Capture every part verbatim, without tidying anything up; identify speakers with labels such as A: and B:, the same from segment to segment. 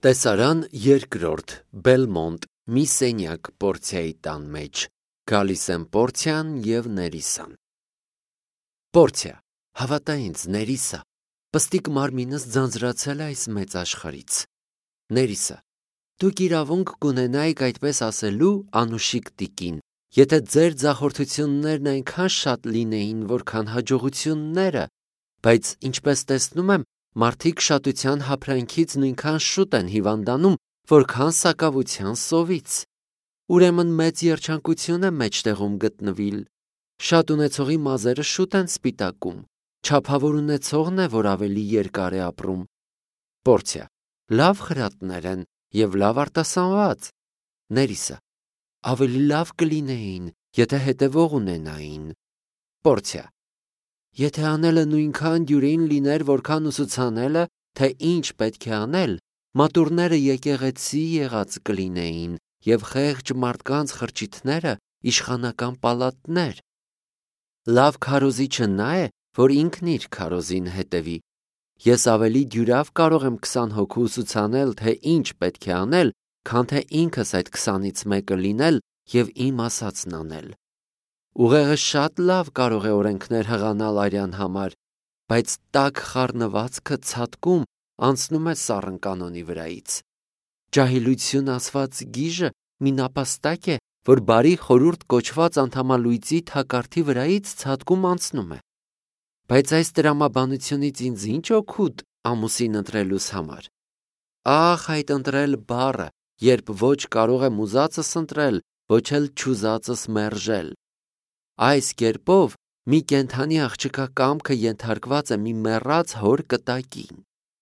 A: Տեսարան երկրորդ Բելմոնտ մի սենյակ Պորցիայի տան մեջ, գալիս են Պորցիան և Ներիսան։ Պորցիա, հավատա ինձ, Ներիսա, պստիկ մարմինս ձանձրացել է այս մեծ աշխարհից։ Ներիսա, դուք իրավունք կունենայիք այդպես ասելու անուշիկ տիկին, եթե ձեր ձախորդություններն այնքան շատ լինեին, որքան հաջողությունները, բայց ինչպես տեսնում եմ, մարդիկ շատության հափրանքից նույնքան շուտ են հիվանդանում, որքան սակավության սովից։ Ուրեմն մեծ երջանկություն է մեջտեղում գտնվիլ։ Շատ ունեցողի մազերը շուտ են սպիտակում, չափավոր ունեցողն է, որ ավելի երկար է ապրում։ Պորցիա, լավ խրատներ են և լավ արտասանված։ Ներիսա, ավելի լավ կլինեին, եթե հետևող ունենային։ Պորցիա, եթե անելը նույնքան դյուրին լիներ, որքան ուսուցանելը, թե ինչ պետք է անել, մատուռները եկեղեցի եղած կլինեին և խեղճ մարդկանց խրճիթները իշխանական պալատներ։ Լավ քարոզիչը նա է, որ ինքն իր քարոզին հետևի։ Ես ավելի դյուրավ կարող եմ քսան հոգու ուսուցանել, թե ինչ պետք է անել, քան թե ինքս այդ քսանից մեկը լինել և իմ ասածն անել։ Ուղեղը շատ լավ կարող է օրենքներ հղանալ արյան համար, բայց տաք խառնվածքը ցատկում անցնում է սառն կանոնի վրայից։ Ջահիլություն ասված գիժը մի նապաստակ է, որ բարի խորհուրդ կոչված անդամալույծի թակարդի վրայից ցատկում անցնում է։ Բայց այս տրամաբանությունից ինձ ինչ օգուտ ամուսին ընտրելուս համար։ Ախ, այդ ընտրել բառը, երբ ոչ կարող եմ ուզածս ընտրել, ոչ էլ չուզածս մերժել։ Այս կերպով մի կենդանի աղջկա կամքը ենթարկված է մի մեռած հոր կտակին։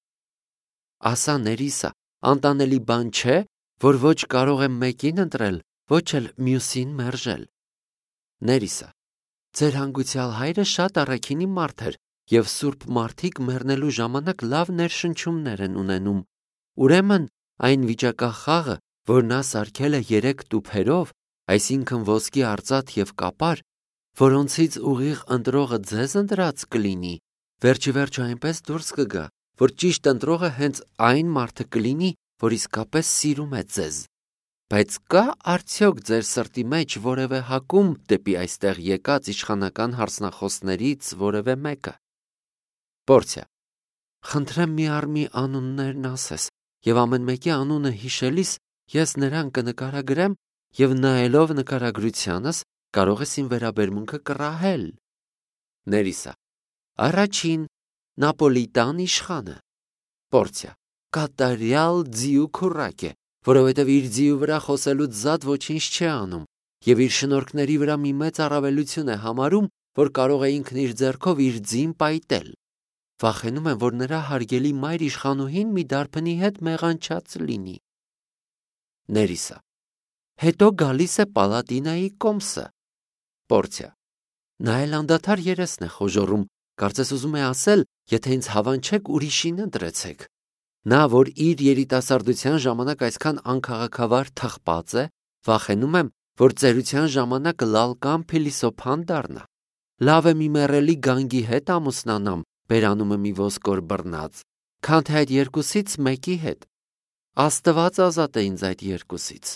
A: Ասա, Ներիսա, անտանելի բան չէ, որ ոչ կարող եմ մեկին ընտրել, ոչ էլ մյուսին մերժել։ Ներիսա, ձեր հանգուցյալ հայրը շատ առաքինի մարդ էր, և սուրբ մարդիկ մեռնելու ժամանակ լավ ներշնչումներ են ունենում։ Ուրեմն այն վիճակախաղը, որ նա սարքել է երեք տուփերով, այսինքն ոսկի արծաթ և կապար, որոնցից ուղիղ ընտրողը ձեզ ընտրած կլինի, վերջիվերջո այնպես դուրս կգա, որ ճիշտ ընտրողը հենց այն մարդը կլինի, որ իսկապես սիրում է ձեզ։ Բայց կա՞ արդյոք ձեր սրտի մեջ որևէ հակում դեպի այստեղ եկած իշխանական հարցնախոսներից որևէ մեկը։ Պորցիա, խնդրեմ մի առ մի անուններն ասես, և ամեն մեկի անունը հիշելիս ես նրան կնկարագրեմ և նայելով նկարագրությանս կարող ես իմ վերաբերմունքը կռահել։ Ներիսա, առաջին Նապոլիտան իշխանը։ Պորցիա, կատարյալ ձիու քուռակ է, որովհետև իր ձիու վրա խոսելուց զատ ոչինչ չի անում և իր շնորհքների վրա մի մեծ առավելություն է համարում, որ կարող է ինքն իր ձեռքով իր ձին պայտել։ Վախենում եմ, որ նրա հարգելի մայր իշխանուհին մի դարբնի հետ մեղանչած լինի։ Ներիսա, հետո գալիս է Պալատինայի կոմսը։ Պորցիա, նա էլ անդադար երեսն է խոժոռում, կարծես ուզում է ասել, եթե ինձ հավանչեք, ուրիշին ընտրեցեք։ Նա, որ իր երիտասարդության ժամանակ այսքան անքաղաքավար թխված է, վախենում եմ, որ ծերության ժամանակ լալկամ փիլիսոփան դառնա։ Լավ է մի մեռելի գանգի հետ ամուսնանամ, բերանումը մի ոսկոր բռնած, քան թե այդ երկուսից մեկի հետ։ Աստված ազատ է ինձ այդ երկուսից։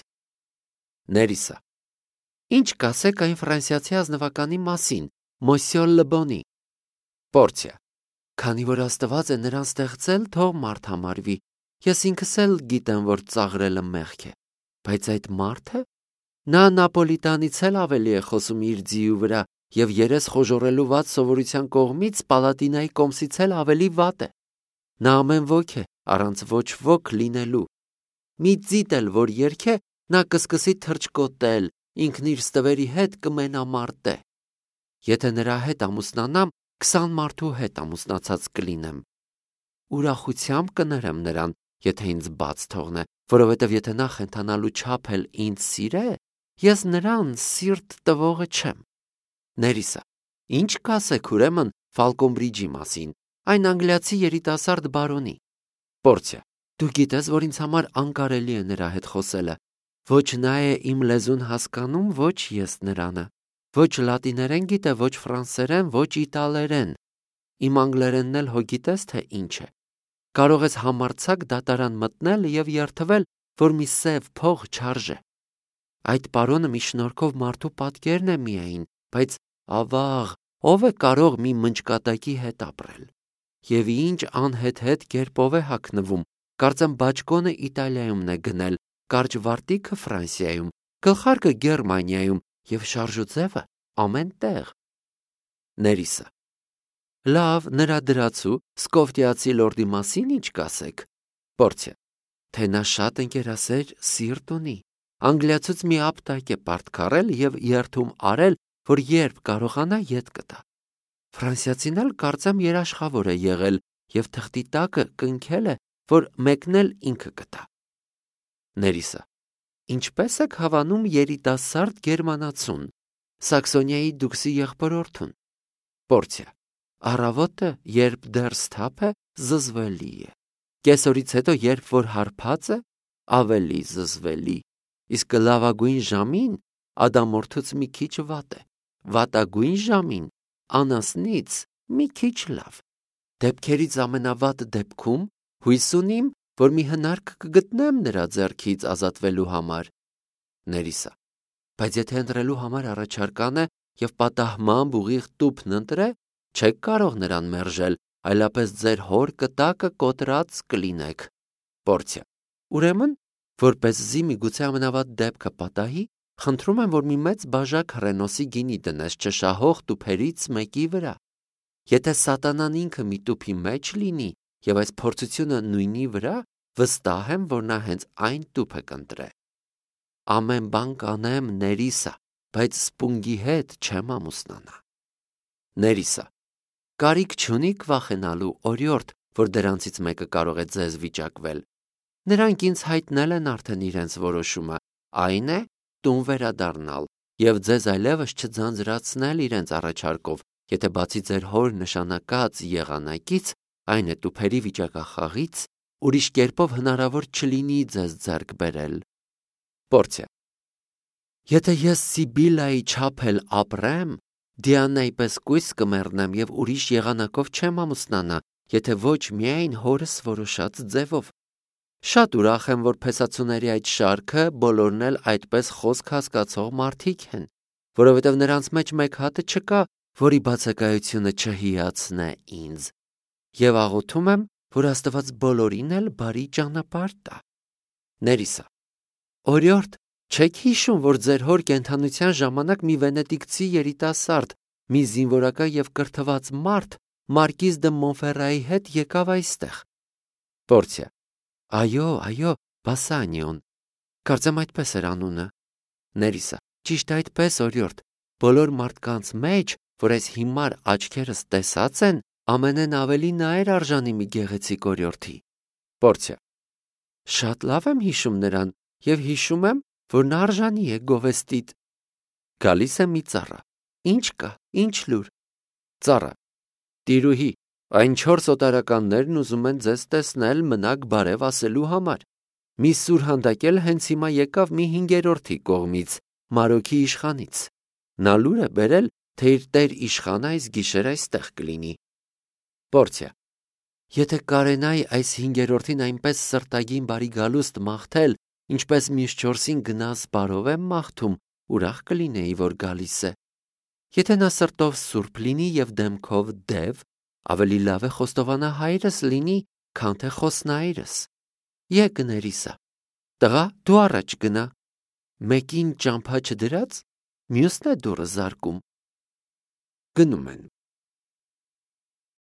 A: Ներիսա, ինչ կասեք այն ֆրանսիացի ազնվականի մասին, Մոսյո Լբոնի։ Պորցիա, քանի որ Աստված է նրան ստեղծել, թող մարդ համարվի, ես ինքս էլ գիտեմ, որ ծաղրելը մեղք է, բայց այդ մարդը, նա Նապոլիտանից էլ ավելի է խոսում իր ձիու վրա և երես խոժոռելու վատ սովորության կողմից Պալատինայի կոմսից էլ ավելի վատ է։ Նա ամեն ոք է, առանց ոչ ոք լինելու։ Մի ձիտ էլ որ երգե, նա կսկսի թռչկոտել, ինքն իր ստվերի հետ կմենամարտե։ Եթե նրա հետ ամուսնանամ, քսան մարդու հետ ամուսնացած կլինեմ։ Ուրախությամբ կներեմ նրան, եթե ինձ բաց թողնե, որովհետև եթե նա խենթանալու չափ էլ ինձ սիրե, ես նրան սիրտ տվողը չեմ։ Ներիսա, ինչ կասեք ուրեմն Ֆալկոնբրիջի մասին, այն անգլիացի երիտասարդ բարոնի։ Պորցիա, դու գիտես, որ ինձ համար անկարելի է նրա հետ խոսելը։ Ոչ նա է իմ լեզուն հասկանում, ոչ ես նրանը։ Ոչ լատիներեն գիտե, ոչ ֆրանսերեն, ոչ իտալերեն։ Իմ անգլերենն էլ հո գիտես, թե ինչ է։ կարող ես համարձակ դատարան մտնել և երդվել, որ մի սև փող չարժե։ Այդ պարոնը մի շնորհքով մարդու պատկերն է միայն, բայց ավաղ, ով է կարող մի մնճկատակի հետ ապրել։ Եվ ինչ անհեթեթ կերպով է հագնվում, կարծեմ բաճկոնը Իտալիայումն է գնել, կարճ վարտիքը Ֆրանսիայում, գլխարկը Գերմանիայում և շարժուձևը ամեն տեղ։ Ներիսը. Լավ, նրա դրացու սկովտիացի լորդի մասին ինչ կասեք։ Պորցիա. թե նա շատ ընկերասեր սիրտ ունի, անգլիացուց մի ապտակ է պարտքառել և երդում արել, որ երբ կարողանա ետ կտա։ Ֆրանսիացին էլ կարծեմ երաշխավոր է եղել և թղթի տակը կնքել է, որ մեկն էլ ինքը կտա։ Ներիսը. ինչպես եք հավանում երիտասարդ գերմանացուն, Սաքսոնիայի դուքսի եղբորորդուն։ Պորցիա. առավոտը, երբ դեռ սթափ է, զզվելի է, կեսօրից հետո, երբ որ հարբած է, ավելի զզվելի, իսկ լավագույն ժամին ադամորդուց մի քիչ վատ է, վատագույն ժամին անասնից մի քիչ լավ։ Դեպքերից ամենավատ դեպքում հույս ունիմ, որ մի հնարք կգտնեմ նրա ձեռքից ազատվելու համար։ Ներիսը. բայց եթե ընտրելու համար առաջարկան է և պատահմամբ ուղիղ տուփն ընտրե, չեք կարող նրան մերժել, այլապես ձեր հոր կտակը կոտրած կլինեք։ Պորցիա. ուրեմն, որպեսզի միգուցե ամենավատ դեպքը պատահի, խնդրում եմ, որ մի մեծ բաժակ հռենոսի գինի դնես չշահող տուփերից մեկի վրա։ Եթե սատանան ինքը մի տուփի մեջ լինի և այս փորձությունը նույնի վրա, վստահ եմ, որ նա հենց այն տուփը կընտրե։ Ամեն բան կանեմ, Ներիսա, բայց սպունգի հետ չեմ ամուսնանա։ Ներիսը. կարիք չունիք վախենալու, օրիորդ, որ դրանցից մեկը կարող է ձեզ վիճակվել։ Նրանք ինձ հայտնել են արդեն իրենց որոշումը, այն է տուն վերադառնալ և ձեզ այլևս չձանձրացնել իրենց առաջարկով, եթե բացի ձեր հոր նշանակած եղանակից, այն է տուփերի վիճակախաղից, ուրիշ կերպով հնարավոր չլինի ձեզ ձեռք բերել։ Պորցիա. եթե ես Սիբիլայի չափ էլ ապրեմ, Դիանայի պես կույս կմեռնեմ և ուրիշ եղանակով չեմ ամուսնանա, եթե ոչ միայն հորս որոշած ձևով։ Շատ ուրախ եմ, որ փեսացուների այդ շարքը բոլորն էլ այդպես խոսք հասկացող մարդիկ են, որովհետև նրանց մեջ մեկ հատը չկա, որի բացակայությունը չհիացնե ինձ, և աղոթում եմ, որ Աստված բոլորին էլ բարի ճանապարհ տա։ Ներիսը. օրիորդ, չեք հիշում, որ ձեր հոր կենդանության ժամանակ մի վենետիկցի երիտասարդ, մի զինվորական և կրթված մարդ Մարկիզ դը Մոնֆերրայի հետ եկավ այստեղ։ Պորցիա. այո, այո, Բասանիոն, կարծեմ այդպես էր անունը։ Ներիսը. ճիշտ այդպես, օրիորդ, բոլոր մարդկանց մեջ, որ այս հիմար աչքերս տեսած են, ամենեն ավելի նա էր արժանի մի գեղեցիկ օրիորդի։ Պորցիա. շատ լավ եմ հիշում նրան և հիշում եմ, որ նա արժանի է գովեստիդ։ Գալիս է մի ծառա. ինչ կա, ինչ լուր։ Ծառա. տիրուհի, այն չորս օտարականներն ուզում են ձեզ տեսնել մնաք բարև ասելու համար։ Մի սուրհանդակել հենց հիմա եկավ մի հինգերորդի կողմից, Մարոքի իշխանից։ Նա լուր է բերել, թե իր տեր իշխանը այս գիշեր այստեղ կլինի։ Պորցիա. եթե կարենայի այս հինգերորդին այնպես սրտագին բարի գալուստ մաղթել, ինչպես մյուս չորսին գնաս բարով եմ մաղթում, ուրախ կլինեի, որ գալիս է։ Եթե նա սրտով սուրբ լինի և դեմքով դև, ավելի լավ է խոստովանա հայրս լինի, քան թե խոսնայրս։ Եկ Ներիսա. տղա, դու առաջ գնա։ Մեկին ճամփա չդրած, մյուսն է դուռը զարկում։ Գնում են։